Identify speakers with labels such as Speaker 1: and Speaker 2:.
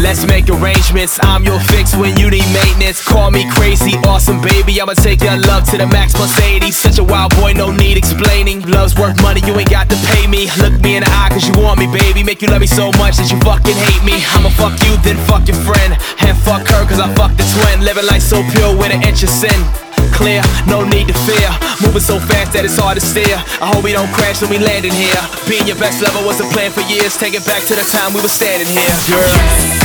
Speaker 1: Let's make arrangements, I'm your fix when you need maintenance. Call me crazy, awesome baby, I'ma take your love to the max plus 80. Such a wild boy, no need explaining. Love's worth money, you ain't got to pay me. Look me in the eye cause you want me, baby. Make you love me so much that you fucking hate me. I'ma fuck you, then fuck your friend, and fuck her cause I fucked the twin. Living life so pure with an inch of sin. Clear, no need to fear. Moving so fast that it's hard to steer. I hope we don't crash when we landing here. Being your best lover was a plan for years. Take it back to the time we were standing here, girl.